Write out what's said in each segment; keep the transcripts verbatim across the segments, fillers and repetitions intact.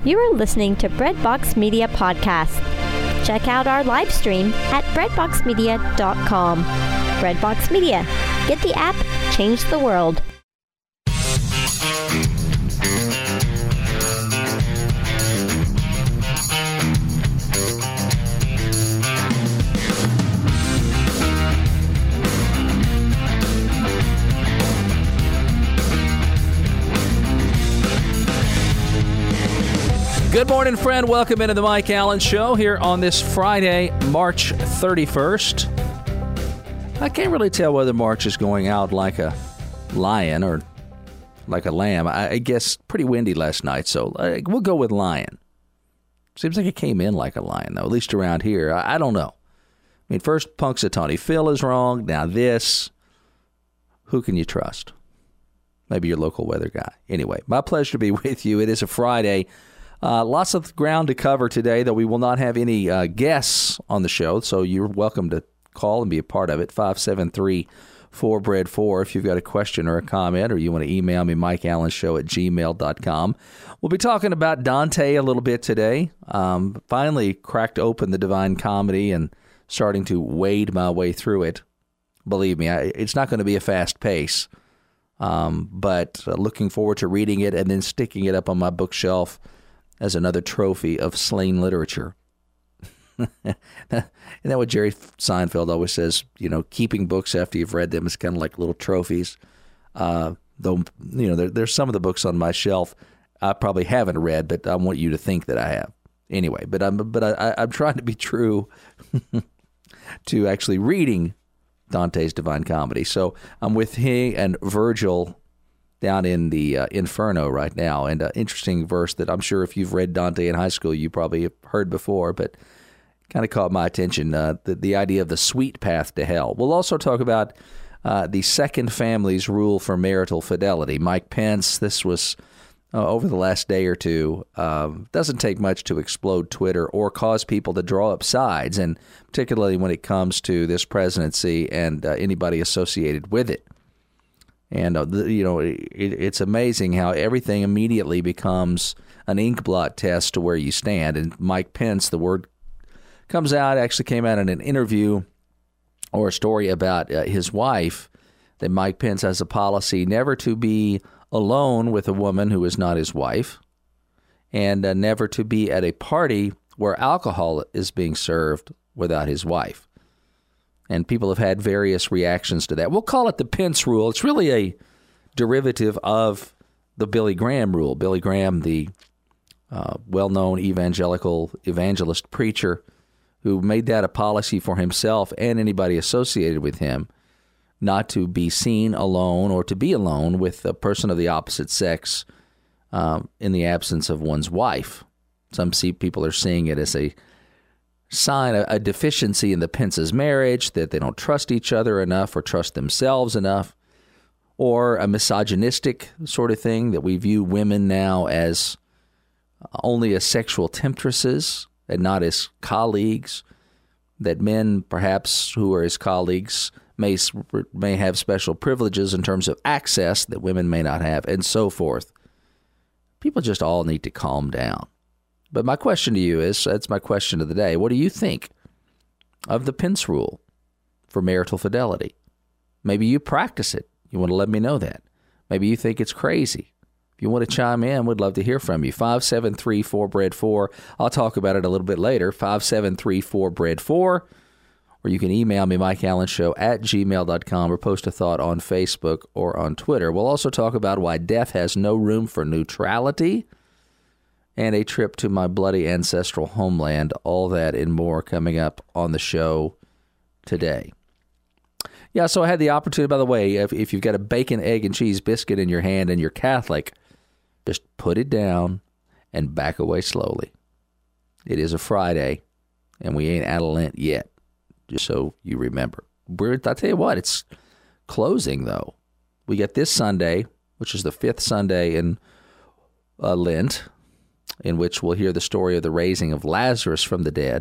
You are listening to Breadbox Media Podcast. Check out our live stream at breadbox media dot com. Breadbox Media. Get the app, change the world. Good morning, friend. Welcome into the Mike Allen Show here on this Friday, March thirty-first. I can't really tell whether March is going out like a lion or like a lamb. I guess pretty windy last night, so we'll go with lion. Seems like it came in like a lion, though, at least around here. I don't know. I mean, first Punxsutawney Phil is wrong. Now this. Who can you trust? Maybe your local weather guy. Anyway, my pleasure to be with you. It is a Friday. Uh, lots of ground to cover today, though we will not have any uh, guests on the show, so you're welcome to call and be a part of it. five seven three, four bread four if you've got a question or a comment, or you want to email me, mike allen show at gmail dot com. We'll be talking about Dante a little bit today. Um, finally cracked open the Divine Comedy and starting to wade my way through it. Believe me, I, it's not going to be a fast pace, um, but uh, looking forward to reading it and then sticking it up on my bookshelf as another trophy of slain literature. Isn't that what Jerry Seinfeld always says? You know, keeping books after you've read them is kind of like little trophies. Uh, though, you know, there, there's some of the books on my shelf I probably haven't read, but I want you to think that I have. Anyway, but I'm but I, I'm trying to be true to actually reading Dante's Divine Comedy. So I'm with he and Virgil down in the uh, Inferno right now. And an uh, interesting verse that I'm sure if you've read Dante in high school, you probably have heard before, but kind of caught my attention, uh, the, the idea of the sweet path to hell. We'll also talk about uh, the second family's rule for marital fidelity. Mike Pence, this was uh, over the last day or two, um, doesn't take much to explode Twitter or cause people to draw up sides, and particularly when it comes to this presidency and uh, anybody associated with it. And, uh, the, you know, it, it's amazing how everything immediately becomes an inkblot test to where you stand. And Mike Pence, the word comes out, actually came out in an interview or a story about uh, his wife, that Mike Pence has a policy never to be alone with a woman who is not his wife, and uh, never to be at a party where alcohol is being served without his wife. And people have had various reactions to that. We'll call it the Pence rule. It's really a derivative of the Billy Graham rule. Billy Graham, the uh, well-known evangelical evangelist preacher who made that a policy for himself and anybody associated with him, not to be seen alone or to be alone with a person of the opposite sex um, in the absence of one's wife. Some see people are seeing it as a sign a, a deficiency in the Pence's marriage, that they don't trust each other enough or trust themselves enough, or a misogynistic sort of thing, that we view women now as only as sexual temptresses and not as colleagues, that men perhaps who are his colleagues may may have special privileges in terms of access that women may not have, and so forth. People just all need to calm down. But my question to you is, that's my question of the day, what do you think of the Pence rule for marital fidelity? Maybe you practice it. You want to let me know that. Maybe you think it's crazy. If you want to chime in, we'd love to hear from you. five seven three, four bread four. I'll talk about it a little bit later. five seven three, four bread four. Or you can email me, mike allen show at gmail dot com, or post a thought on Facebook or on Twitter. We'll also talk about why death has no room for neutrality, and a trip to my bloody ancestral homeland. All that and more coming up on the show today. Yeah, so I had the opportunity, by the way, if, if you've got a bacon, egg, and cheese biscuit in your hand and you're Catholic, just put it down and back away slowly. It is a Friday, and we ain't out of Lent yet, just so you remember. We're, I tell you what, it's closing, though. We get this Sunday, which is the fifth Sunday in uh, Lent, in which we'll hear the story of the raising of Lazarus from the dead.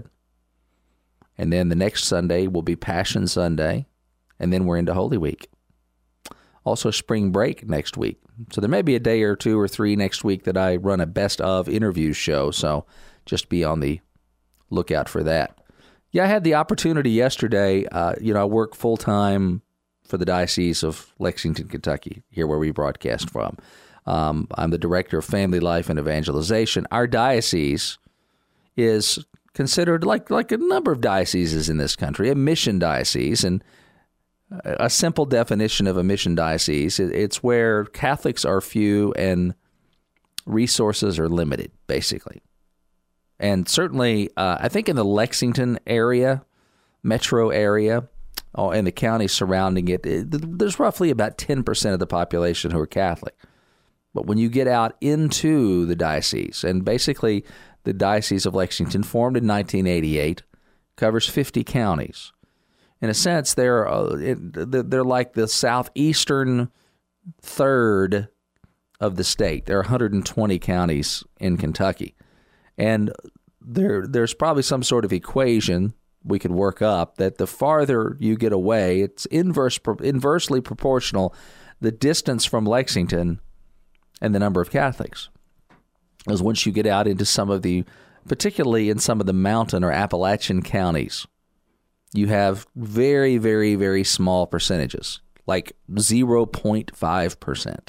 And then the next Sunday will be Passion Sunday, and then we're into Holy Week. also spring break next week. So there may be a day or two or three next week that I run a best of interviews show. So just be on the lookout for that. Yeah, I had the opportunity yesterday. Uh, you know, I work full time for the Diocese of Lexington, Kentucky, here where we broadcast from. Um, I'm the Director of Family Life and Evangelization. Our diocese is considered, like like a number of dioceses in this country, a mission diocese. And a simple definition of a mission diocese, it's where Catholics are few and resources are limited, basically. And certainly, uh, I think in the Lexington area, metro area, or in the counties surrounding it, it, there's roughly about ten percent of the population who are Catholic. But when you get out into the diocese, and basically the Diocese of Lexington, formed in nineteen eighty-eight, covers fifty counties. In a sense, they're uh, they're like the southeastern third of the state. There are one hundred twenty counties in Kentucky, and there there's probably some sort of equation we could work up that the farther you get away, it's inverse inversely proportional the distance from Lexington and the number of Catholics. As once you get out into some of the, particularly in some of the mountain or Appalachian counties, you have very, very, very small percentages, like zero point five percent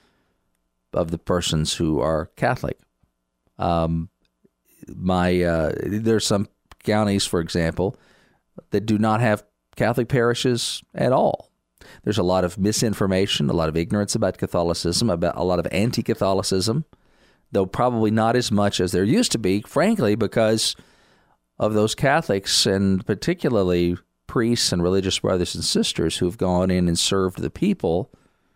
of the persons who are Catholic. Um, my uh, there's some counties, for example, that do not have Catholic parishes at all. There's a lot of misinformation, a lot of ignorance about Catholicism, about a lot of anti-Catholicism, though probably not as much as there used to be, frankly, because of those Catholics and particularly priests and religious brothers and sisters who've gone in and served the people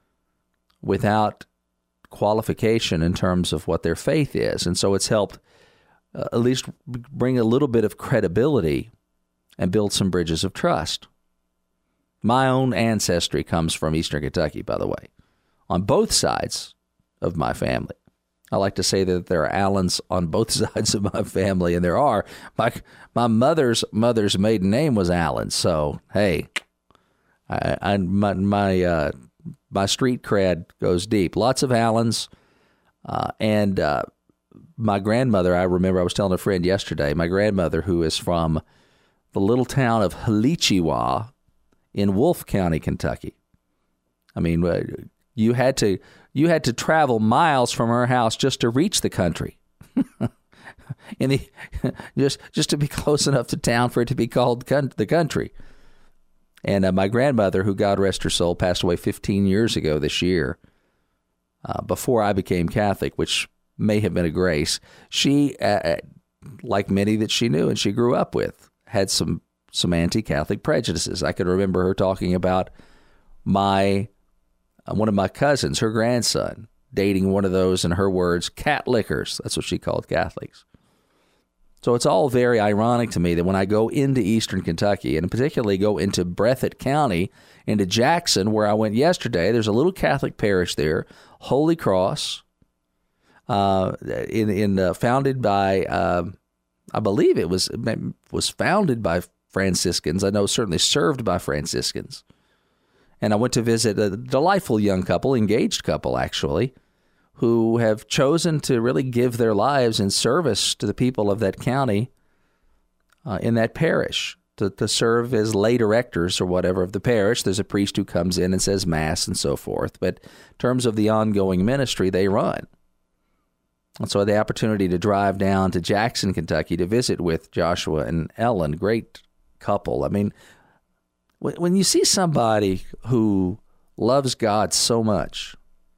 without qualification in terms of what their faith is. And so it's helped uh, at least bring a little bit of credibility and build some bridges of trust. My own ancestry comes from Eastern Kentucky, by the way, on both sides of my family. I like to say that there are Allens on both sides of my family, and there are. My my mother's mother's maiden name was Allen, so hey, I, I my my uh, my street cred goes deep. Lots of Allens, uh, and uh, my grandmother. I remember I was telling a friend yesterday. My grandmother, who is from the little town of Halichiwa in Wolfe County, Kentucky. I mean, uh, you had to. You had to travel miles from her house just to reach the country, in the just just to be close enough to town for it to be called con- the country. And uh, my grandmother, who God rest her soul, passed away fifteen years ago this year, uh, before I became Catholic, which may have been a grace. She, uh, like many that she knew and she grew up with, had some some anti-Catholic prejudices. I can remember her talking about my. One of my cousins, her grandson, dating one of those, in her words, cat lickers. That's what she called Catholics. So it's all very ironic to me that when I go into Eastern Kentucky, and particularly go into Breathitt County, into Jackson, where I went yesterday, there's a little Catholic parish there, Holy Cross, uh, in in uh, founded by, uh, I believe it was was founded by Franciscans. I know certainly served by Franciscans. And I went to visit a delightful young couple, engaged couple, actually, who have chosen to really give their lives in service to the people of that county uh, in that parish, to, to serve as lay directors or whatever of the parish. There's a priest who comes in and says Mass and so forth. But in terms of the ongoing ministry, they run. And so I had the opportunity to drive down to Jackson, Kentucky, to visit with Joshua and Ellen, great couple. I mean, when you see somebody who loves God so much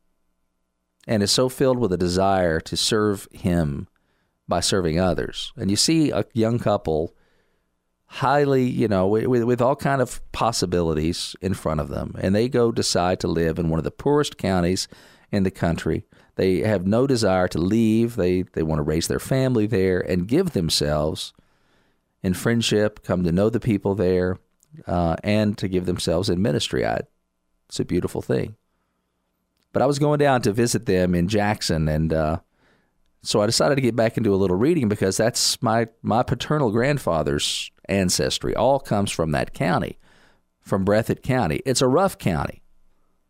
and is so filled with a desire to serve Him by serving others, and you see a young couple highly, you know, with, with all kind of possibilities in front of them, and they go decide to live in one of the poorest counties in the country. They have no desire to leave. They they want to raise their family there and give themselves in friendship, come to know the people there, Uh, and to give themselves in ministry. I, it's a beautiful thing. But I was going down to visit them in Jackson, and uh, so I decided to get back into a little reading because that's my, my paternal grandfather's ancestry. All comes from that county, from Breathitt County. It's a rough county.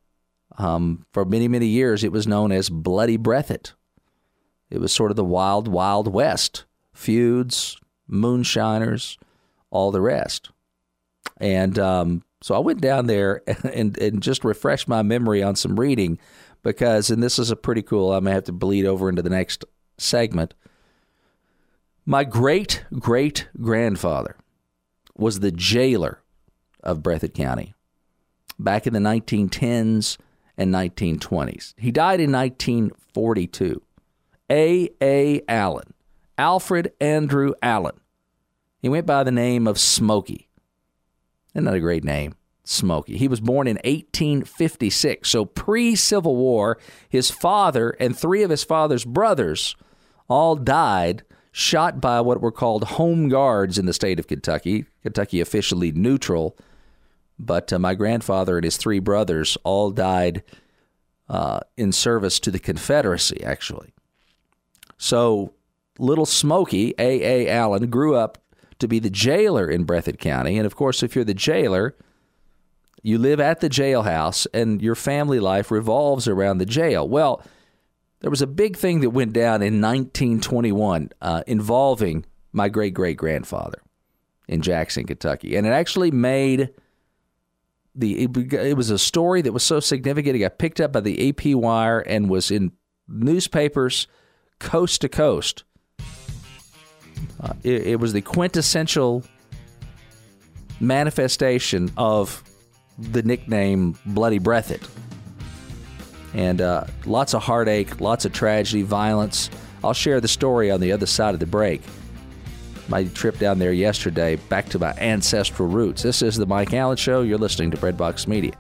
Um, for many, many years, it was known as Bloody Breathitt. It was sort of the wild, wild west. Feuds, moonshiners, all the rest. And um, so I went down there and, and just refreshed my memory on some reading because, and this is a pretty cool, I may have to bleed over into the next segment. My great-great-grandfather was the jailer of Breathitt County back in the nineteen tens and nineteen twenties. He died in nineteen forty-two. A. A. Allen, Alfred Andrew Allen. He went by the name of Smokey. Isn't that a great name? Smokey. He was born in eighteen fifty-six, so pre-Civil War. His father and three of his father's brothers all died shot by what were called home guards in the state of Kentucky. Kentucky officially neutral, but uh, my grandfather and his three brothers all died uh, in service to the Confederacy, actually. So little Smokey, A. A. Allen, grew up to be the jailer in Breathitt County. And, of course, if you're the jailer, you live at the jailhouse, and your family life revolves around the jail. Well, there was a big thing that went down in nineteen twenty-one uh, involving my great-great-grandfather in Jackson, Kentucky. And it actually made the it, it was a story that was so significant, it got picked up by the A P Wire and was in newspapers coast to coast. Uh, it, it was the quintessential manifestation of the nickname Bloody Breathitt. And uh, lots of heartache, lots of tragedy, violence. I'll share the story on the other side of the break. My trip down there yesterday, back to my ancestral roots. This is the Mike Allen Show. You're listening to Breadbox Media.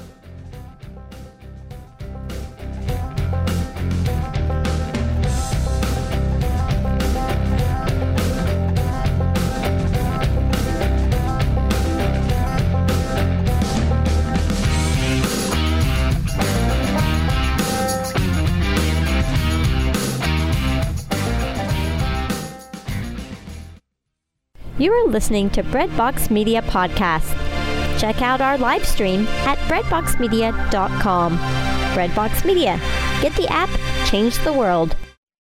You are listening to Breadbox Media Podcast. Check out our live stream at breadbox media dot com. Breadbox Media. Get the app, change the world.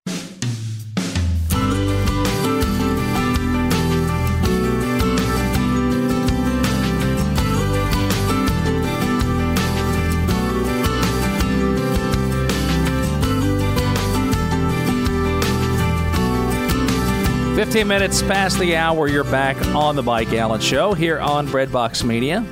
fifteen minutes past the hour, you're back on the Mike Allen Show here on Breadbox Media.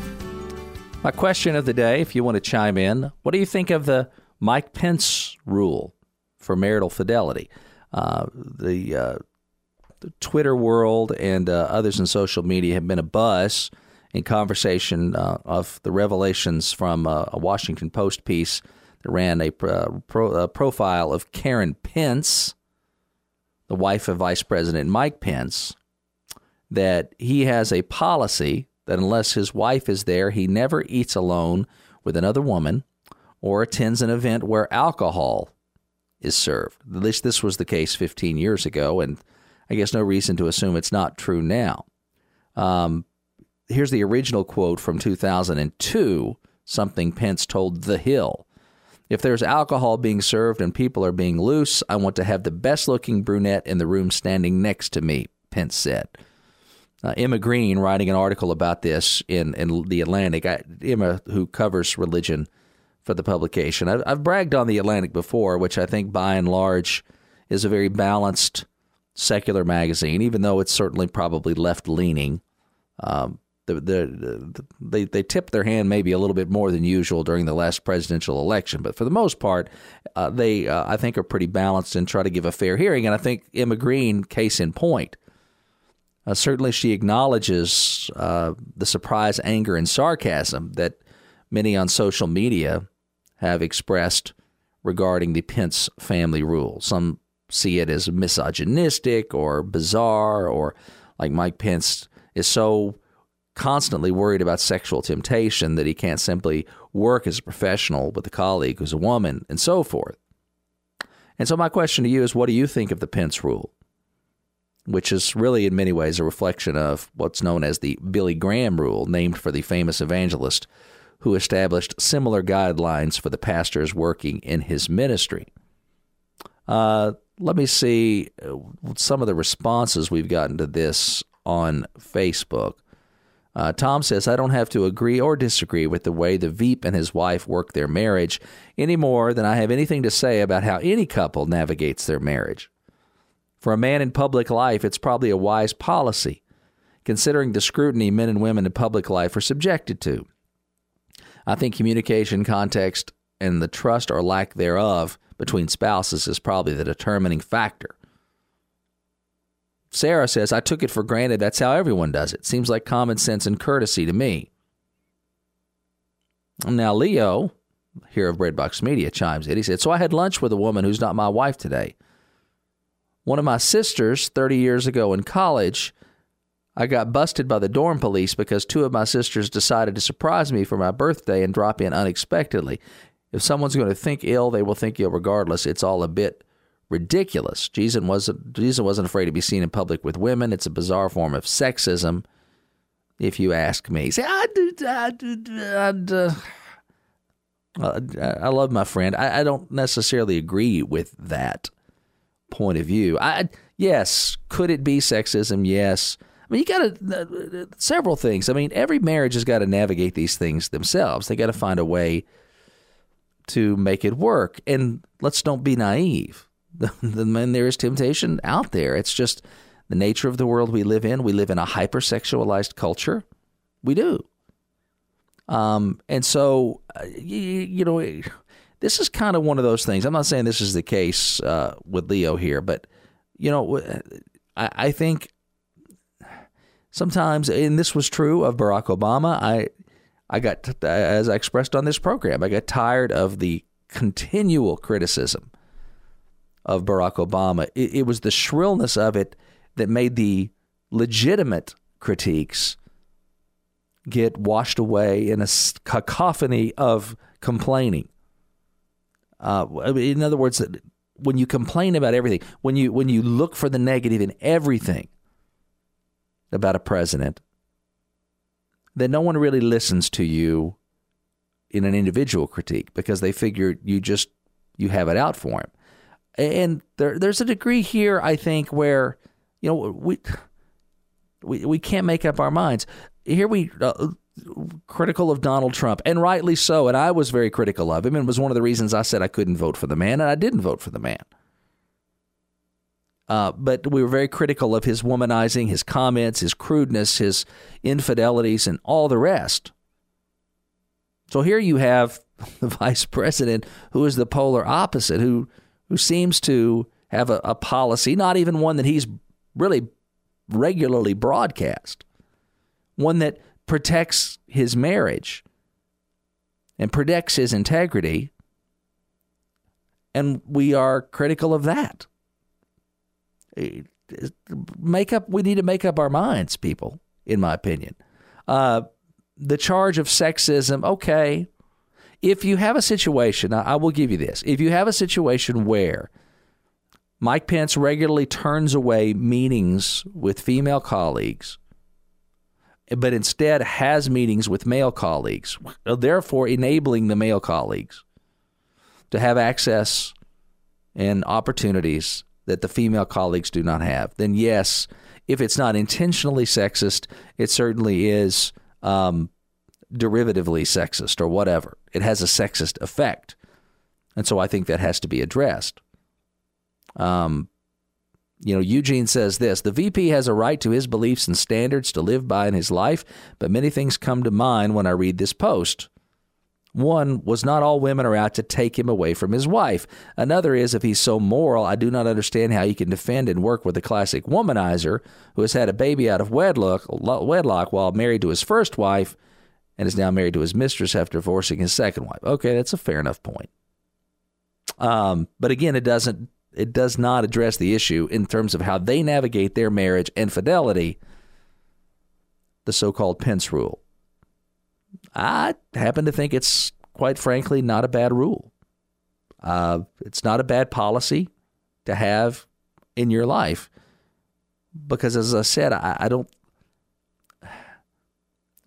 My question of the day, if you want to chime in, what do you think of the Mike Pence rule for marital fidelity? Uh, the, uh, the Twitter world and uh, others in social media have been abuzz in conversation uh, of the revelations from uh, a Washington Post piece that ran a, uh, pro, a profile of Karen Pence, the wife of Vice President Mike Pence, that he has a policy that unless his wife is there, he never eats alone with another woman or attends an event where alcohol is served. At least this was the case fifteen years ago, and I guess no reason to assume it's not true now. Um, here's the original quote from two thousand two, something Pence told The Hill. "If there's alcohol being served and people are being loose, I want to have the best-looking brunette in the room standing next to me," Pence said. Uh, Emma Green, writing an article about this in, in The Atlantic, I, Emma, who covers religion for the publication. I've, I've bragged on The Atlantic before, which I think by and large is a very balanced secular magazine, even though it's certainly probably left-leaning. Um, The, the, the, they they tipped their hand maybe a little bit more than usual during the last presidential election, but for the most part, uh, they uh, I think are pretty balanced and try to give a fair hearing. And I think Emma Green, case in point, uh, certainly she acknowledges uh, the surprise, anger, and sarcasm that many on social media have expressed regarding the Pence family rule. Some see it as misogynistic or bizarre, or like Mike Pence is so constantly worried about sexual temptation that he can't simply work as a professional with a colleague who's a woman, and so forth. And so my question to you is, what do you think of the Pence rule, which is really in many ways a reflection of what's known as the Billy Graham rule, named for the famous evangelist who established similar guidelines for the pastors working in his ministry. Uh, let me see some of the responses we've gotten to this on Facebook. Uh, Tom says, I don't have to agree or disagree with the way the Veep and his wife work their marriage any more than I have anything to say about how any couple navigates their marriage. For a man in public life, it's probably a wise policy, considering the scrutiny men and women in public life are subjected to. I think communication, context, and the trust or lack thereof between spouses is probably the determining factor. Sarah says, I took it for granted that's how everyone does it. Seems like common sense and courtesy to me. Now, Leo, here of Breadbox Media, chimes in. He said, so I had lunch with a woman who's not my wife today. One of my sisters, thirty years ago in college, I got busted by the dorm police because two of my sisters decided to surprise me for my birthday and drop in unexpectedly. If someone's going to think ill, they will think ill regardless. It's all a bit ridiculous. Jesus wasn't, Jesus wasn't afraid to be seen in public with women. It's a bizarre form of sexism, if you ask me. See, I, do, I, do, I, do, I love my friend. I, I don't necessarily agree with that point of view. I Yes, could it be sexism? Yes. I mean, you got to, uh, several things. I mean, every marriage has got to navigate these things themselves. They got to find a way to make it work. And let's don't be naive. Then there is temptation out there. It's just the nature of the world we live in. We live in a hypersexualized culture. We do. Um, and so, uh, you, you know, this is kind of one of those things. I'm not saying this is the case uh, with Leo here, but, you know, I, I think sometimes, and this was true of Barack Obama, I, I got, as I expressed on this program, I got tired of the continual criticism of Barack Obama. It, it was the shrillness of it that made the legitimate critiques get washed away in a cacophony of complaining. Uh, in other words, when you complain about everything, when you when you look for the negative in everything about a president, then no one really listens to you in an individual critique because they figure you just you have it out for him. And there, there's a degree here, I think, where, you know, we we we can't make up our minds. Here we uh, critical of Donald Trump, and rightly so. And I was very critical of him, and it was one of the reasons I said I couldn't vote for the man, and I didn't vote for the man. Uh, but we were very critical of his womanizing, his comments, his crudeness, his infidelities, and all the rest. So here you have the vice president who is the polar opposite, who who seems to have a, a policy, not even one that he's really regularly broadcast, one that protects his marriage and protects his integrity, and we are critical of that. Make up. We need to make up our minds, people, in my opinion. Uh, the charge of sexism, okay. If you have a situation, I will give you this. If you have a situation where Mike Pence regularly turns away meetings with female colleagues, but instead has meetings with male colleagues, therefore enabling the male colleagues to have access and opportunities that the female colleagues do not have, then yes, if it's not intentionally sexist, it certainly is um, derivatively sexist or whatever. It has a sexist effect. And so I think that has to be addressed. Um, you know, Eugene says this, the V P has a right to his beliefs and standards to live by in his life, but many things come to mind when I read this post. One was not all women are out to take him away from his wife. Another is, if he's so moral, I do not understand how he can defend and work with a classic womanizer who has had a baby out of wedlock, wedlock while married to his first wife and is now married to his mistress after divorcing his second wife. Okay, that's a fair enough point. Um, but again, it doesn't, it does not address the issue in terms of how they navigate their marriage and fidelity, the so-called Pence rule. I happen to think it's, quite frankly, not a bad rule. Uh, it's not a bad policy to have in your life because, as I said, I, I don't.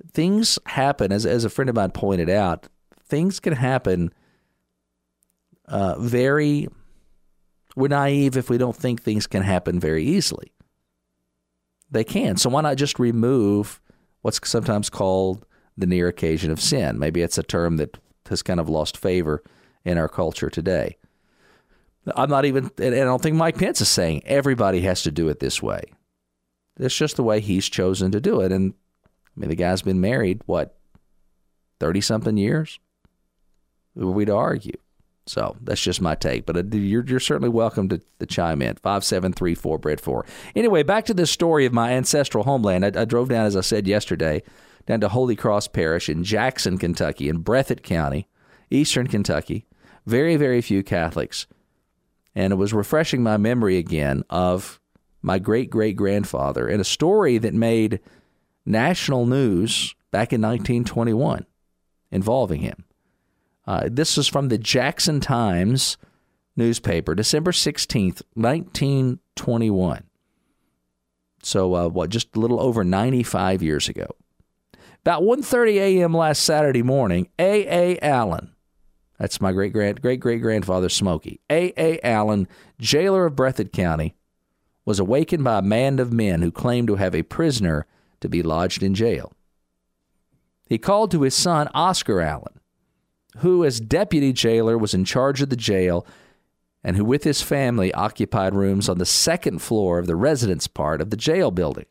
things happen, as, as a friend of mine pointed out, things can happen uh, very, we're naive if we don't think things can happen very easily. They can. So why not just remove what's sometimes called the near occasion of sin? Maybe it's a term that has kind of lost favor in our culture today. I'm not even, and I don't think Mike Pence is saying everybody has to do it this way. It's just the way he's chosen to do it. And I mean, the guy's been married, what, thirty-something years? Who are we to argue? So that's just my take. But you're, you're certainly welcome to, to chime in. five seven three four, B R E D four. Anyway, back to this story of my ancestral homeland. I, I drove down, as I said yesterday, down to Holy Cross Parish in Jackson, Kentucky, in Breathitt County, eastern Kentucky. Very, very few Catholics. And it was refreshing my memory again of my great-great-grandfather and a story that made national news back in nineteen twenty-one involving him. Uh, this is from the Jackson Times newspaper, December sixteenth, nineteen twenty-one. So, uh, what, just a little over ninety-five years ago. About one thirty a.m. last Saturday morning, A A. Allen, that's my great-grand, great-great-grandfather, Smokey, A A. Allen, jailer of Breathitt County, was awakened by a band of men who claimed to have a prisoner to be lodged in jail. He called to his son, Oscar Allen, who as deputy jailer was in charge of the jail and who with his family occupied rooms on the second floor of the residence part of the jail building.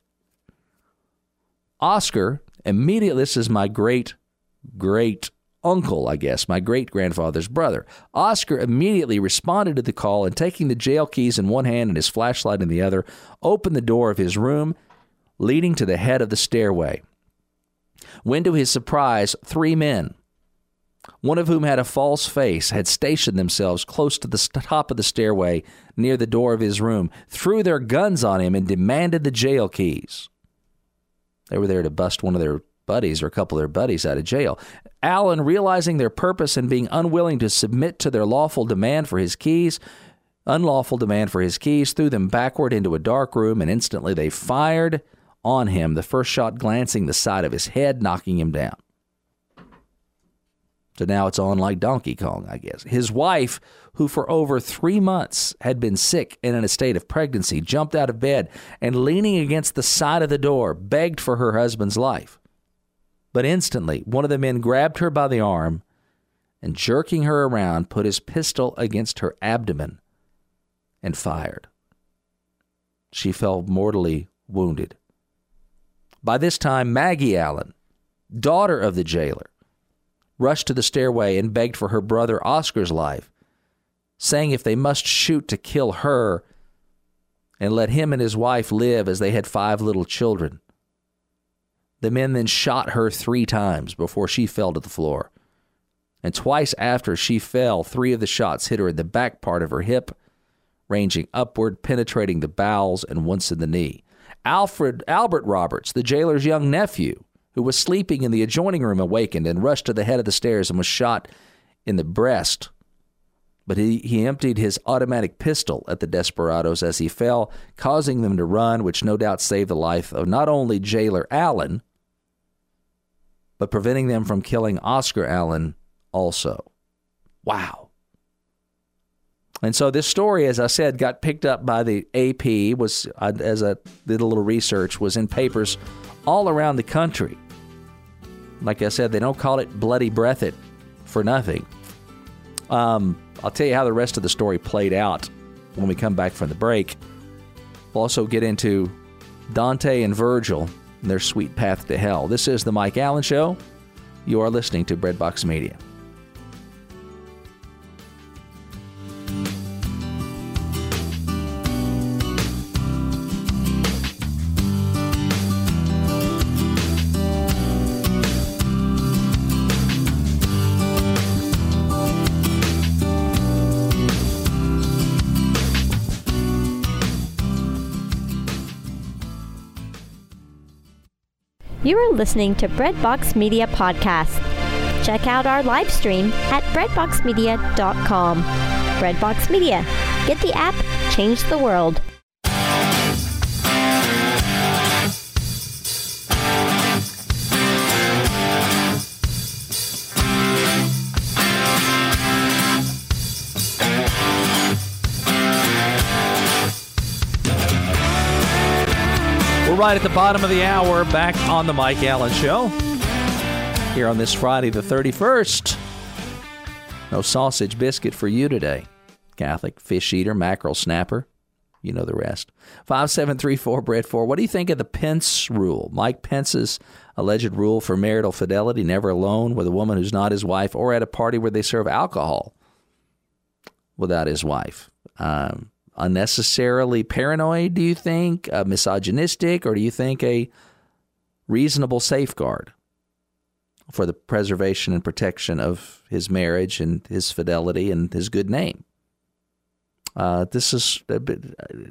Oscar immediately, this is my great, great uncle, I guess, my great-grandfather's brother. Oscar immediately responded to the call and, taking the jail keys in one hand and his flashlight in the other, opened the door of his room leading to the head of the stairway. When, to his surprise, three men, one of whom had a false face, had stationed themselves close to the top of the stairway near the door of his room, threw their guns on him and demanded the jail keys. They were there to bust one of their buddies or a couple of their buddies out of jail. Allen, realizing their purpose and being unwilling to submit to their lawful demand for his keys, unlawful demand for his keys, threw them backward into a dark room, and instantly they fired on him, the first shot glancing the side of his head, knocking him down. So now it's on like Donkey Kong, I guess. His wife, who for over three months had been sick and in a state of pregnancy, jumped out of bed and, leaning against the side of the door, begged for her husband's life. But instantly, one of the men grabbed her by the arm and, jerking her around, put his pistol against her abdomen and fired. She fell mortally wounded. By this time, Maggie Allen, daughter of the jailer, rushed to the stairway and begged for her brother Oscar's life, saying if they must shoot to kill her and let him and his wife live, as they had five little children. The men then shot her three times before she fell to the floor. And twice after she fell, three of the shots hit her in the back part of her hip, ranging upward, penetrating the bowels, and once in the knee. Alfred Albert Roberts, the jailer's young nephew, who was sleeping in the adjoining room, awakened and rushed to the head of the stairs and was shot in the breast. But he, he emptied his automatic pistol at the desperados as he fell, causing them to run, which no doubt saved the life of not only jailer Allen, but preventing them from killing Oscar Allen also. Wow. And so this story, as I said, got picked up by the A P, was, as I did a little research, was in papers all around the country. Like I said, they don't call it Bloody Breathitt for nothing. Um, I'll tell you how the rest of the story played out when we come back from the break. We'll also get into Dante and Virgil and their sweet path to hell. This is The Mike Allen Show. You are listening to Breadbox Media. You are listening to Breadbox Media Podcast. Check out our live stream at breadbox media dot com. Breadbox Media. Get the app, change the world. We're right at the bottom of the hour, back on the Mike Allen Show. Here on this Friday the thirty-first. No sausage biscuit for you today. Catholic, fish eater, mackerel snapper. You know the rest. five seven three four, B R E A D four. What do you think of the Pence rule? Mike Pence's alleged rule for marital fidelity, never alone with a woman who's not his wife or at a party where they serve alcohol without his wife. Um, unnecessarily paranoid, do you think? Uh, misogynistic, or do you think a reasonable safeguard for the preservation and protection of his marriage and his fidelity and his good name? Uh, this is a bit,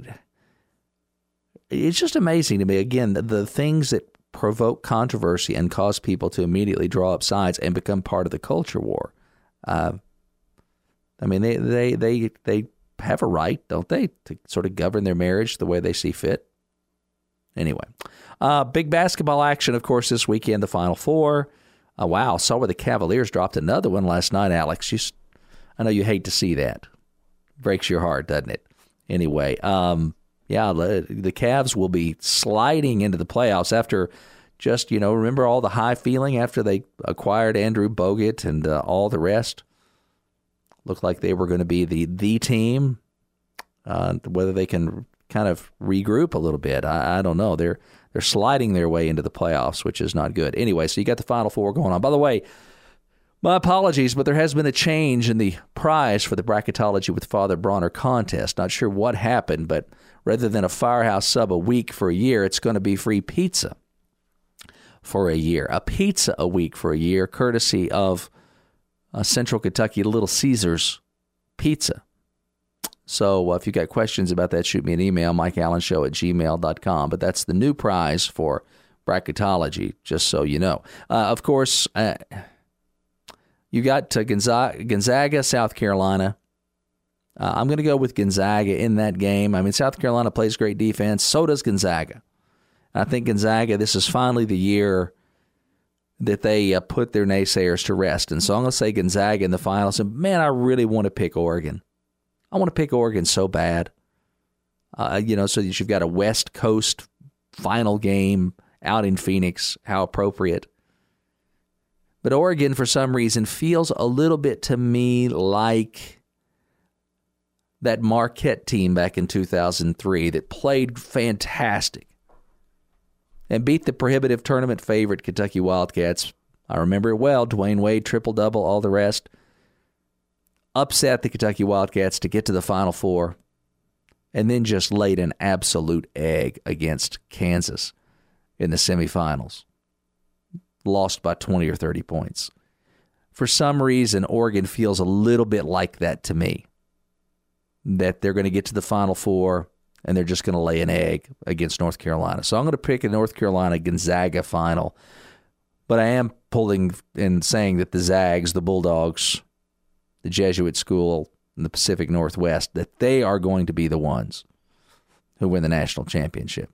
it's just amazing to me. Again, the, the things that provoke controversy and cause people to immediately draw up sides and become part of the culture war. Uh, I mean, they, they, they, they have a right, don't they, to sort of govern their marriage the way they see fit. Anyway, uh, big basketball action, of course, this weekend, the Final Four. Uh, wow, saw where the Cavaliers dropped another one last night, Alex. You, I know you hate to see that. Breaks your heart, doesn't it? Anyway, um, yeah, the, the Cavs will be sliding into the playoffs after just, you know, remember all the high feeling after they acquired Andrew Bogut and uh, all the rest? Looked like they were going to be the the team. Uh, whether they can kind of regroup a little bit, I, I don't know. They're they're sliding their way into the playoffs, which is not good. Anyway, so you got the Final Four going on. By the way, my apologies, but there has been a change in the prize for the Bracketology with Father Bronner contest. Not sure what happened, but rather than a Firehouse sub a week for a year, it's going to be free pizza for a year. A pizza a week for a year, courtesy of Uh, Central Kentucky Little Caesars Pizza. So uh, if you got questions about that, shoot me an email, mike allen show at gmail dot com. But that's the new prize for Bracketology, just so you know. Uh, of course, uh, you got uh, Gonzaga, Gonzaga, South Carolina. Uh, I'm going to go with Gonzaga in that game. I mean, South Carolina plays great defense. So does Gonzaga. I think Gonzaga, this is finally the year that they uh, put their naysayers to rest. And so I'm going to say Gonzaga in the finals. And, man, I really want to pick Oregon. I want to pick Oregon so bad. Uh, you know, so that you've got a West Coast final game out in Phoenix. How appropriate. But Oregon, for some reason, feels a little bit to me like that Marquette team back in two thousand three that played fantastic and beat the prohibitive tournament favorite Kentucky Wildcats. I remember it well. Dwayne Wade, triple-double, all the rest. Upset the Kentucky Wildcats to get to the Final Four, and then just laid an absolute egg against Kansas in the semifinals. Lost by twenty or thirty points. For some reason, Oregon feels a little bit like that to me, that they're going to get to the Final Four, and they're just going to lay an egg against North Carolina. So I'm going to pick a North Carolina-Gonzaga final. But I am pulling and saying that the Zags, the Bulldogs, the Jesuit school in the Pacific Northwest, that they are going to be the ones who win the national championship.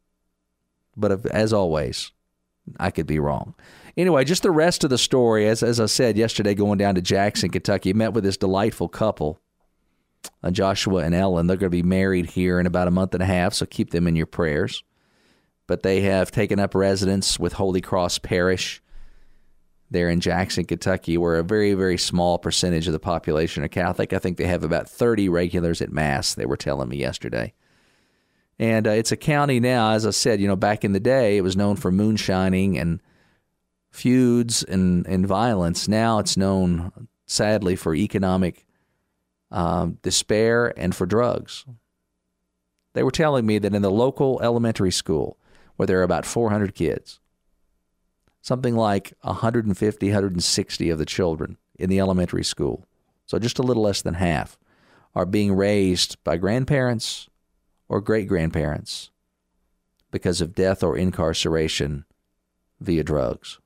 But as always, I could be wrong. Anyway, just the rest of the story, as, as I said yesterday, going down to Jackson, Kentucky, met with this delightful couple, Uh, Joshua and Ellen. They're going to be married here in about a month and a half, so keep them in your prayers. But they have taken up residence with Holy Cross Parish there in Jackson, Kentucky, where a very, very small percentage of the population are Catholic. I think they have about thirty regulars at Mass, they were telling me yesterday. And uh, it's a county now, as I said, you know, back in the day, it was known for moonshining and feuds and, and violence. Now it's known, sadly, for economic Um, despair and for drugs. They were telling me that in the local elementary school, where there are about four hundred kids, something like one hundred fifty, one hundred sixty of the children in the elementary school, so just a little less than half, are being raised by grandparents or great-grandparents because of death or incarceration via drugs.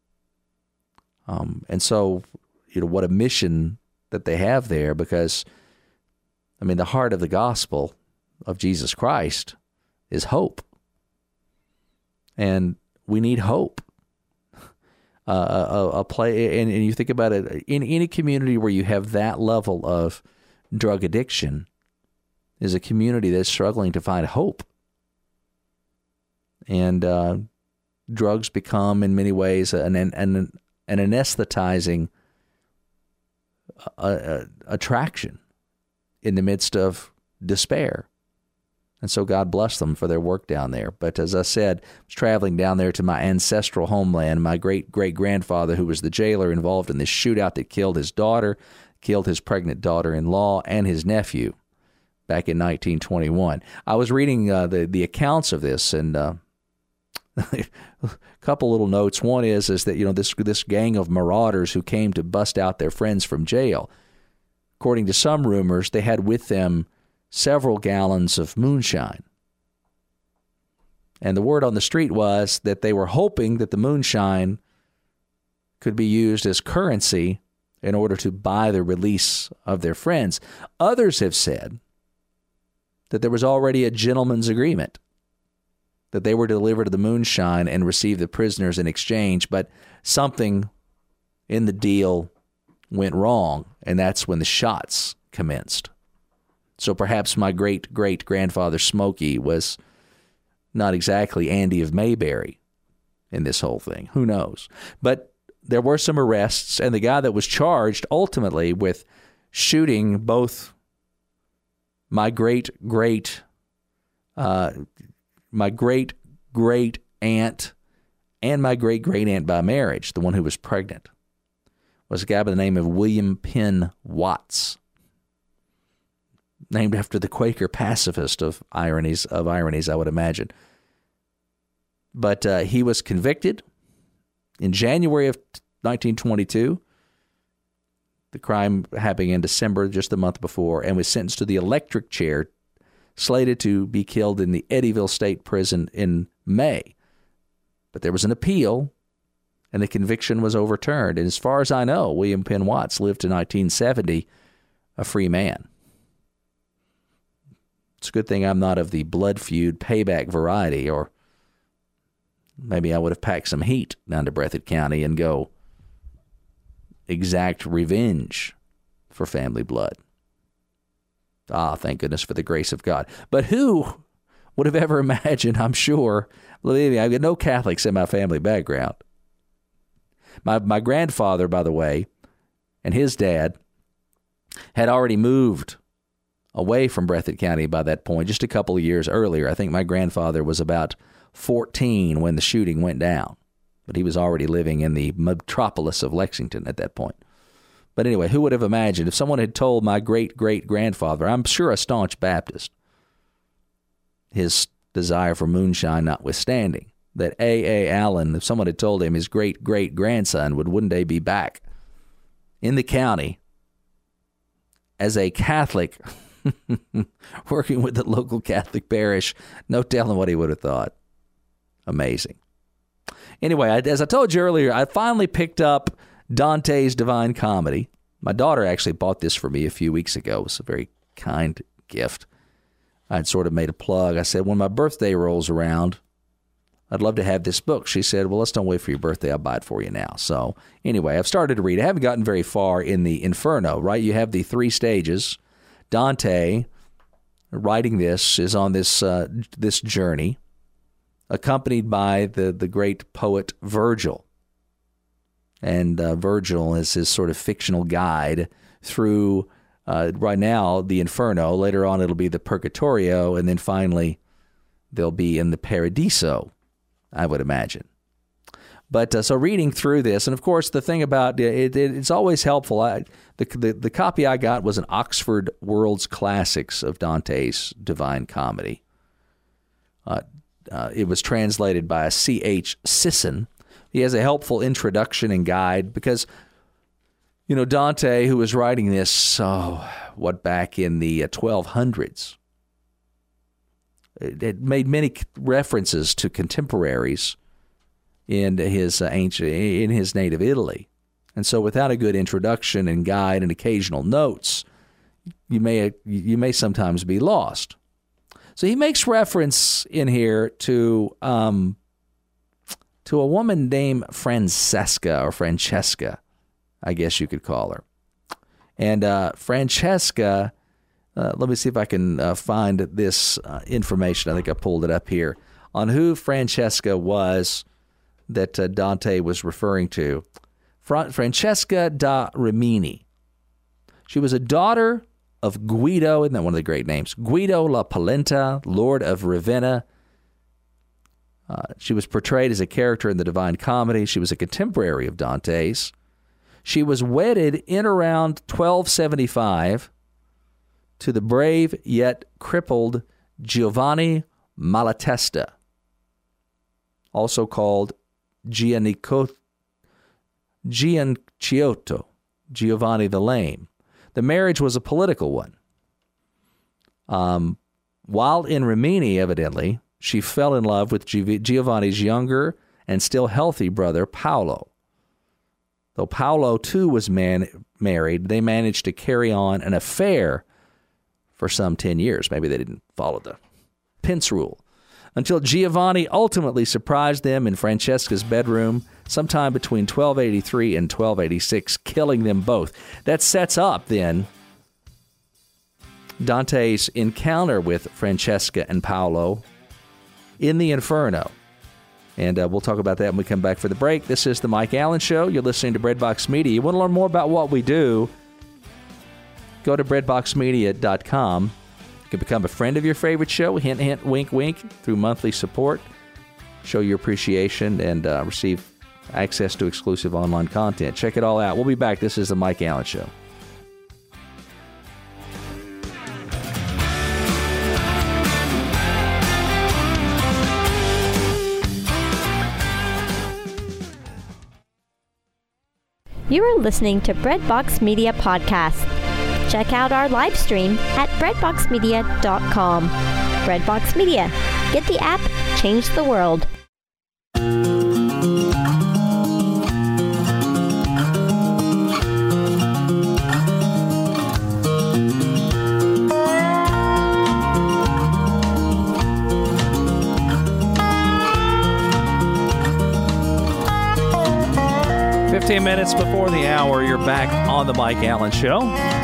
Um, and so, you know, what a mission that they have there, because, I mean, the heart of the gospel of Jesus Christ is hope. And we need hope. Uh, a, a play, and, and you think about it, in any community where you have that level of drug addiction is a community that's struggling to find hope. And uh, drugs become, in many ways, an, an, an anesthetizing uh, uh, attraction in the midst of despair. And so God bless them for their work down there. But as I said, I was traveling down there to my ancestral homeland. My great-great-grandfather, who was the jailer involved in this shootout that killed his daughter, killed his pregnant daughter-in-law, and his nephew back in nineteen twenty-one. I was reading uh, the, the accounts of this, and uh, a couple little notes. One is is that, you know, this this gang of marauders who came to bust out their friends from jail, according to some rumors, they had with them several gallons of moonshine. And the word on the street was that they were hoping that the moonshine could be used as currency in order to buy the release of their friends. Others have said that there was already a gentleman's agreement, that they were delivered the moonshine and receive the prisoners in exchange, but something in the deal went wrong, and that's when the shots commenced. So perhaps my great-great-grandfather Smokey was not exactly Andy of Mayberry in this whole thing. Who knows? But there were some arrests, and the guy that was charged ultimately with shooting both my great-great, uh, my great-great-aunt and my great-great-aunt by marriage, the one who was pregnant, was a guy by the name of William Penn Watts, named after the Quaker pacifist of ironies, of ironies, I would imagine. But uh, he was convicted in January of nineteen twenty-two, the crime happening in December, just the month before, and was sentenced to the electric chair, slated to be killed in the Eddyville State Prison in May. But there was an appeal, and the conviction was overturned. And as far as I know, William Penn Watts lived to nineteen seventy, a free man. It's a good thing I'm not of the blood feud payback variety, or maybe I would have packed some heat down to Breathitt County and go exact revenge for family blood. Ah, thank goodness for the grace of God. But who would have ever imagined, I'm sure, believe me, I've got no Catholics in my family background. My my grandfather, by the way, and his dad had already moved away from Breathitt County by that point, just a couple of years earlier. I think my grandfather was about fourteen when the shooting went down, but he was already living in the metropolis of Lexington at that point. But anyway, who would have imagined if someone had told my great-great-grandfather, I'm sure a staunch Baptist, his desire for moonshine notwithstanding, that A A. Allen, if someone had told him his great-great-grandson would one day be back in the county as a Catholic working with the local Catholic parish, no telling what he would have thought. Amazing. Anyway, as I told you earlier, I finally picked up Dante's Divine Comedy. My daughter actually bought this for me a few weeks ago. It was a very kind gift. I'd sort of made a plug. I said, when my birthday rolls around, I'd love to have this book. She said, well, let's don't wait for your birthday. I'll buy it for you now. So anyway, I've started to read. I haven't gotten very far in the Inferno, right? You have the three stages. Dante, writing this, is on this uh, this journey, accompanied by the, the great poet Virgil. And uh, Virgil is his sort of fictional guide through, uh, right now, the Inferno. Later on, it'll be the Purgatorio, and then finally, they'll be in the Paradiso, I would imagine. But uh, so reading through this, and of course, the thing about it, it it's always helpful. I, the, the the copy I got was an Oxford World's Classics of Dante's Divine Comedy. Uh, uh, it was translated by C H Sisson. He has a helpful introduction and guide because, you know, Dante, who was writing this, oh, what, back in the uh, twelve hundreds, it, it made many references to contemporaries in his uh, ancient, in his native Italy. And so without a good introduction and guide and occasional notes, you may you may sometimes be lost. So he makes reference in here to um, to a woman named Francesca, or Francesca, I guess you could call her. And uh, Francesca, uh, let me see if I can uh, find this uh, information. I think I pulled it up here on who Francesca was that uh, Dante was referring to. Fra- Francesca da Rimini. She was a daughter of Guido, isn't that one of the great names? Guido La Polenta, Lord of Ravenna. Uh, she was portrayed as a character in the Divine Comedy. She was a contemporary of Dante's. She was wedded in around twelve seventy-five to the brave yet crippled Giovanni Malatesta, also called Gianicotto, Gianciotto, Giovanni the Lame. The marriage was a political one. Um, while in Rimini, evidently, she fell in love with Giovanni's younger and still healthy brother, Paolo. Though Paolo, too, was man- married, they managed to carry on an affair for some ten years. Maybe they didn't follow the Pince rule. Until Giovanni ultimately surprised them in Francesca's bedroom sometime between twelve eighty-three and twelve eighty-six, killing them both. That sets up, then, Dante's encounter with Francesca and Paolo in the Inferno. And uh, we'll talk about that when we come back for the break. This is The Mike Allen Show. You're listening to Breadbox Media. You want to learn more about what we do? Go to breadbox media dot com. You can become a friend of your favorite show, hint, hint, wink, wink, through monthly support. Show your appreciation and uh, receive access to exclusive online content. Check it all out. We'll be back. This is The Mike Allen Show. You are listening to Breadbox Media Podcast. Check out our live stream at breadbox media dot com. Breadbox Media. Get the app, change the world. fifteen minutes before the hour, you're back on The Mike Allen Show.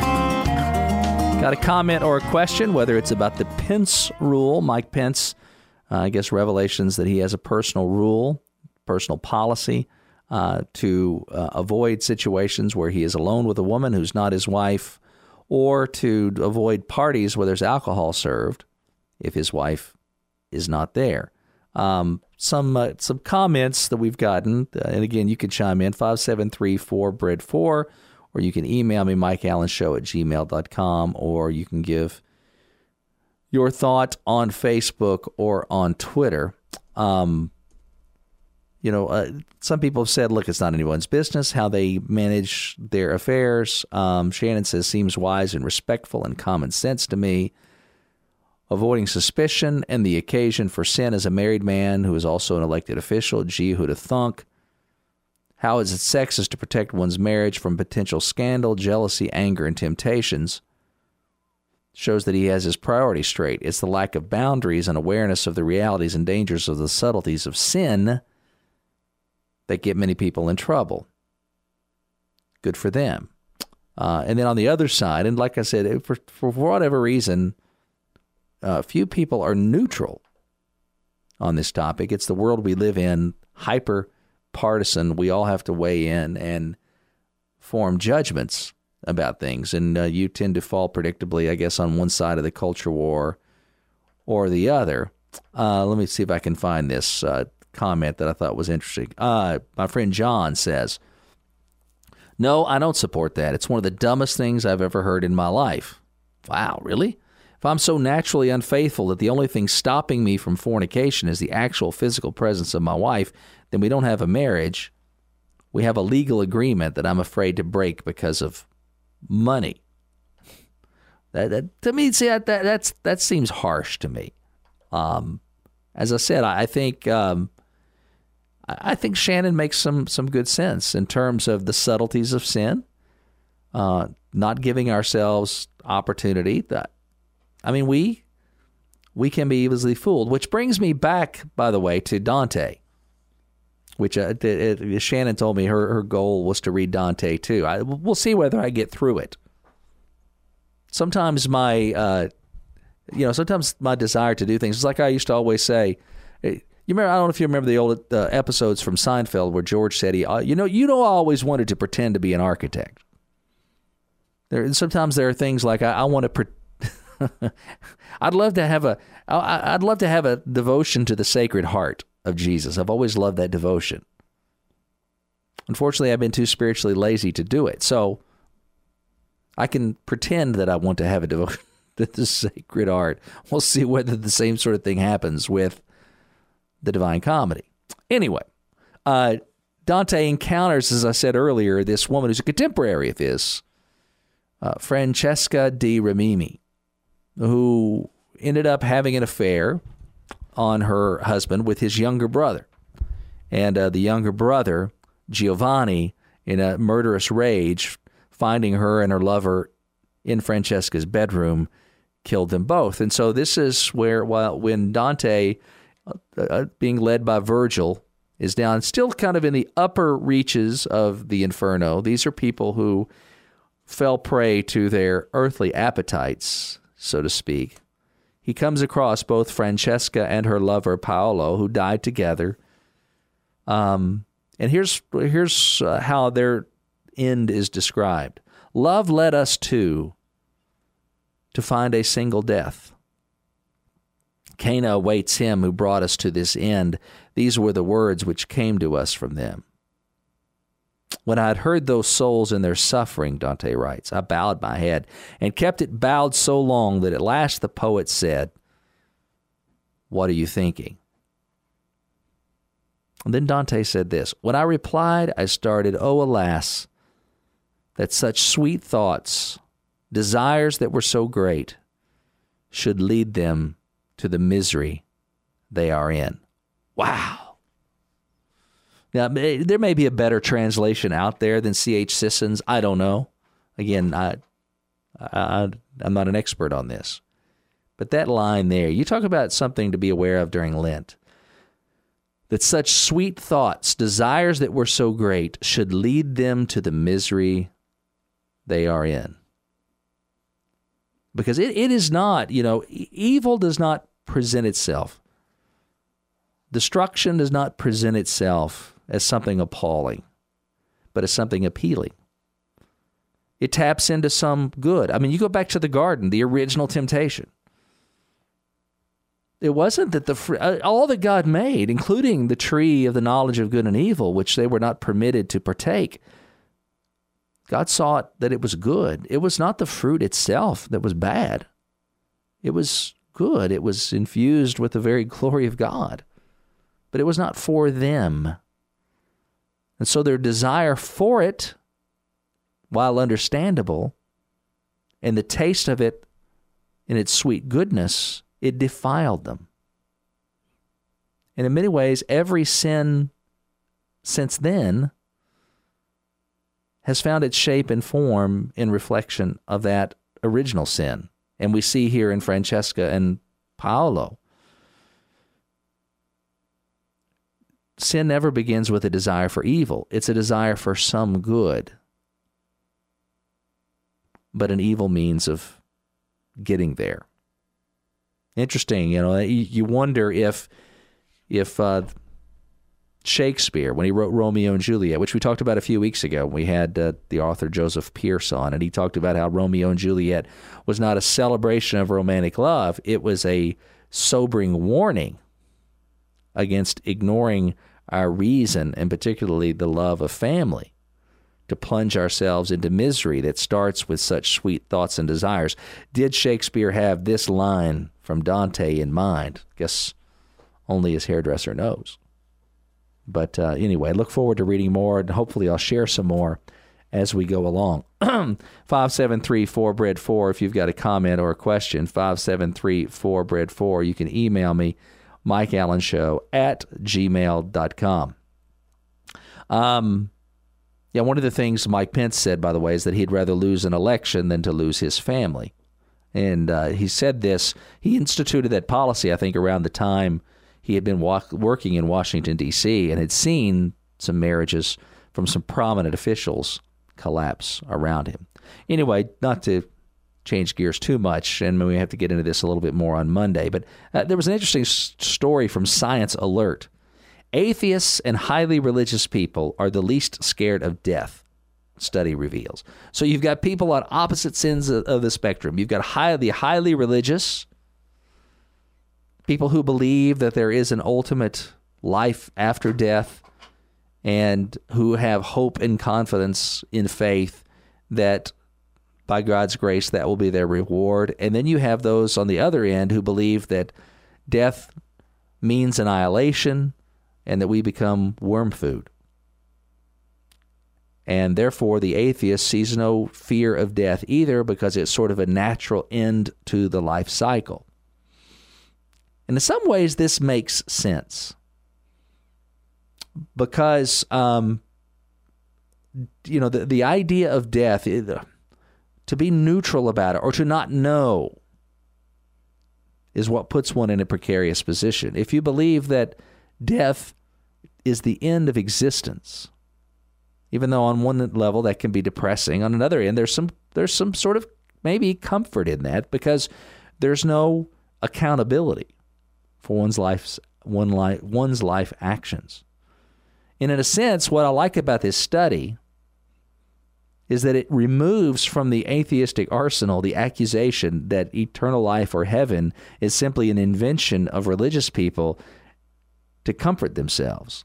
Got a comment or a question, whether it's about the Pence rule. Mike Pence, uh, I guess revelations that he has a personal rule, personal policy uh, to uh, avoid situations where he is alone with a woman who's not his wife, or to avoid parties where there's alcohol served if his wife is not there. Um, some uh, some comments that we've gotten, uh, and again, you can chime in, five seven three four B R E A D four, or you can email me, mike allen show at gmail dot com, or you can give your thought on Facebook or on Twitter. Um, you know, uh, some people have said, look, it's not anyone's business how they manage their affairs. Um, Shannon says, seems wise and respectful and common sense to me. Avoiding suspicion and the occasion for sin as a married man who is also an elected official. Gee, who'd have thunk? How is it sexist to protect one's marriage from potential scandal, jealousy, anger, and temptations? Shows that he has his priorities straight. It's the lack of boundaries and awareness of the realities and dangers of the subtleties of sin that get many people in trouble. Good for them. Uh, and then on the other side, and like I said, for, for whatever reason, Uh, few people are neutral on this topic. It's the world we live in, hyper partisan. We all have to weigh in and form judgments about things. And uh, you tend to fall predictably, I guess, on one side of the culture war or the other. Uh, let me see if I can find this uh, comment that I thought was interesting. Uh, my friend John says, no, I don't support that. It's one of the dumbest things I've ever heard in my life. Wow, really? If I'm so naturally unfaithful that the only thing stopping me from fornication is the actual physical presence of my wife, then we don't have a marriage. We have a legal agreement that I'm afraid to break because of money. That, that to me, see, that, that that's that seems harsh to me. Um, as I said, I, I think um, I, I think Shannon makes some some good sense in terms of the subtleties of sin, uh, not giving ourselves opportunity. That I mean, we we can be easily fooled, which brings me back, by the way, to Dante, which uh, it, it, Shannon told me her, her goal was to read Dante, too. I, we'll see whether I get through it. Sometimes my, uh, you know, sometimes my desire to do things, it's like I used to always say, You remember? I don't know if you remember the old uh, episodes from Seinfeld where George said, "He, uh, you know, you know, I always wanted to pretend to be an architect." There, sometimes there are things like I, I want to. Pre- I'd love to have a. I, I'd love to have a devotion to the Sacred Heart of Jesus. I've always loved that devotion. Unfortunately, I've been too spiritually lazy to do it. So I can pretend that I want to have a devotion to the Sacred Heart. We'll see whether the same sort of thing happens with the Divine Comedy. Anyway, uh, Dante encounters, as I said earlier, this woman who's a contemporary of his, uh, Francesca di Rimini, who ended up having an affair on her husband with his younger brother. And uh, the younger brother, Giovanni, in a murderous rage, finding her and her lover in Francesca's bedroom, killed them both. And so this is where, while when Dante, uh, being led by Virgil, is down, still kind of in the upper reaches of the Inferno. These are people who fell prey to their earthly appetites, so to speak. He comes across both Francesca and her lover, Paolo, who died together. Um, and here's here's uh, how their end is described. Love led us to, to find a single death. Cana awaits him who brought us to this end. These were the words which came to us from them. When I had heard those souls in their suffering, Dante writes, I bowed my head and kept it bowed so long that at last the poet said, what are you thinking? And then Dante said this, when I replied, I started, oh, alas, that such sweet thoughts, desires that were so great, should lead them to the misery they are in. Wow. Now, there may be a better translation out there than C H Sisson's. I don't know. Again, I, I, I'm not an expert on this. But that line there, you talk about something to be aware of during Lent. That such sweet thoughts, desires that were so great, should lead them to the misery they are in. Because it, it is not, you know, evil does not present itself. Destruction does not present itself as something appalling, but as something appealing. It taps into some good. I mean, you go back to the garden, the original temptation. It wasn't that the all that God made, including the tree of the knowledge of good and evil, which they were not permitted to partake, God saw that it was good. It was not the fruit itself that was bad. It was good. It was infused with the very glory of God. But it was not for them. And so their desire for it, while understandable, and the taste of it in its sweet goodness, it defiled them. And in many ways, every sin since then has found its shape and form in reflection of that original sin. And we see here in Francesca and Paolo, sin never begins with a desire for evil. It's a desire for some good, but an evil means of getting there. Interesting, you know, you wonder if if uh, Shakespeare, when he wrote Romeo and Juliet, which we talked about a few weeks ago, we had uh, the author Joseph Pierce on, and he talked about how Romeo and Juliet was not a celebration of romantic love. It was a sobering warning against ignoring our reason, and particularly the love of family, to plunge ourselves into misery that starts with such sweet thoughts and desires. Did Shakespeare have this line from Dante in mind? Guess only his hairdresser knows. But uh, anyway, look forward to reading more, and hopefully I'll share some more as we go along. five seven three four bread four if you've got a comment or a question, five seven three four bread four. You can email me, Mike Allen Show at gmail dot com. Um, yeah, one of the things Mike Pence said, by the way, is that he'd rather lose an election than to lose his family. And uh, he said this, he instituted that policy, I think, around the time he had been walk, working in Washington, D C, and had seen some marriages from some prominent officials collapse around him. Anyway, not to change gears too much, and we have to get into this a little bit more on Monday. But uh, there was an interesting s- story from Science Alert. Atheists and highly religious people are the least scared of death, study reveals. So you've got people on opposite ends of, of the spectrum. You've got high, the highly religious, people who believe that there is an ultimate life after death and who have hope and confidence in faith that by God's grace that will be their reward. And then you have those on the other end who believe that death means annihilation and that we become worm food. And therefore, the atheist sees no fear of death either because it's sort of a natural end to the life cycle. And in some ways, this makes sense because, um, you know, the, the idea of death, to be neutral about it or to not know is what puts one in a precarious position. If you believe that death is the end of existence, even though on one level that can be depressing, on another end there's some there's some sort of maybe comfort in that because there's no accountability for one's life's one life one's life actions. And in a sense, what I like about this study is that it removes from the atheistic arsenal the accusation that eternal life or heaven is simply an invention of religious people to comfort themselves.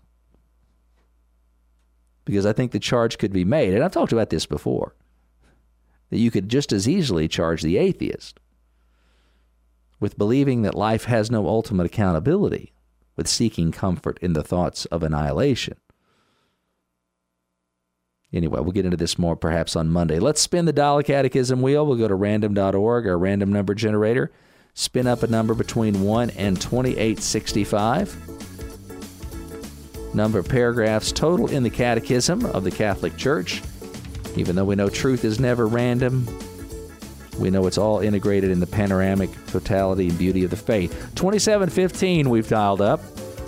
Because I think the charge could be made, and I've talked about this before, that you could just as easily charge the atheist with believing that life has no ultimate accountability, with seeking comfort in the thoughts of annihilation. Anyway, we'll get into this more perhaps on Monday. Let's spin the Dial a Catechism wheel. We'll go to random dot org, our random number generator. Spin up a number between one and twenty-eight sixty-five. Number of paragraphs total in the Catechism of the Catholic Church. Even though we know truth is never random, we know it's all integrated in the panoramic totality and beauty of the faith. twenty-seven fifteen we've dialed up.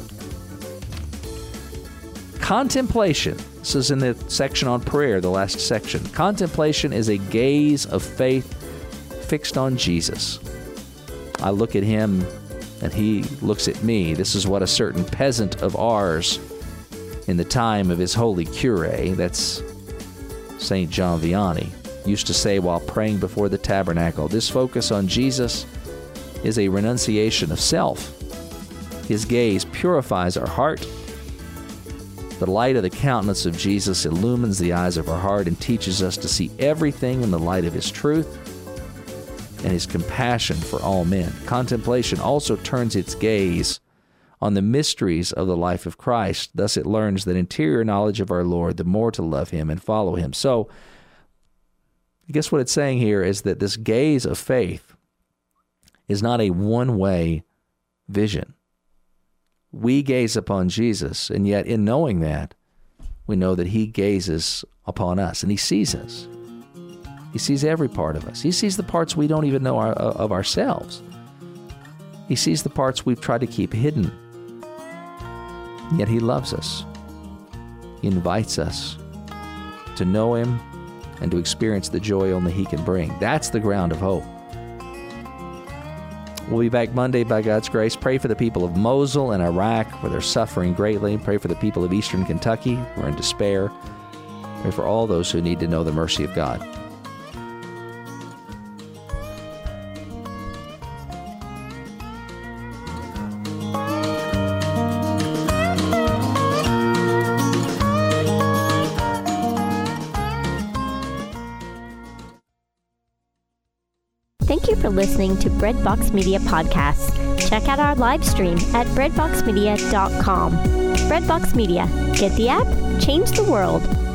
Contemplation. This is in the section on prayer, the last section. Contemplation is a gaze of faith fixed on Jesus. I look at him and he looks at me. This is what a certain peasant of ours in the time of his holy cure, that's Saint John Vianney, used to say while praying before the tabernacle. This focus on Jesus is a renunciation of self. His gaze purifies our heart. The light of the countenance of Jesus illumines the eyes of our heart and teaches us to see everything in the light of his truth and his compassion for all men. Contemplation also turns its gaze on the mysteries of the life of Christ. Thus it learns that interior knowledge of our Lord, the more to love him and follow him. So I guess what it's saying here is that this gaze of faith is not a one-way vision. We gaze upon Jesus, and yet in knowing that, we know that he gazes upon us, and he sees us. He sees every part of us. He sees the parts we don't even know our, of ourselves. He sees the parts we've tried to keep hidden. Yet he loves us. He invites us to know him and to experience the joy only he can bring. That's the ground of hope. We'll be back Monday by God's grace. Pray for the people of Mosul and Iraq, where they're suffering greatly. Pray for the people of eastern Kentucky who are in despair. Pray for all those who need to know the mercy of God. Thank you for listening to Breadbox Media Podcasts. Check out our live stream at breadbox media dot com. Breadbox Media. Get the app, change the world.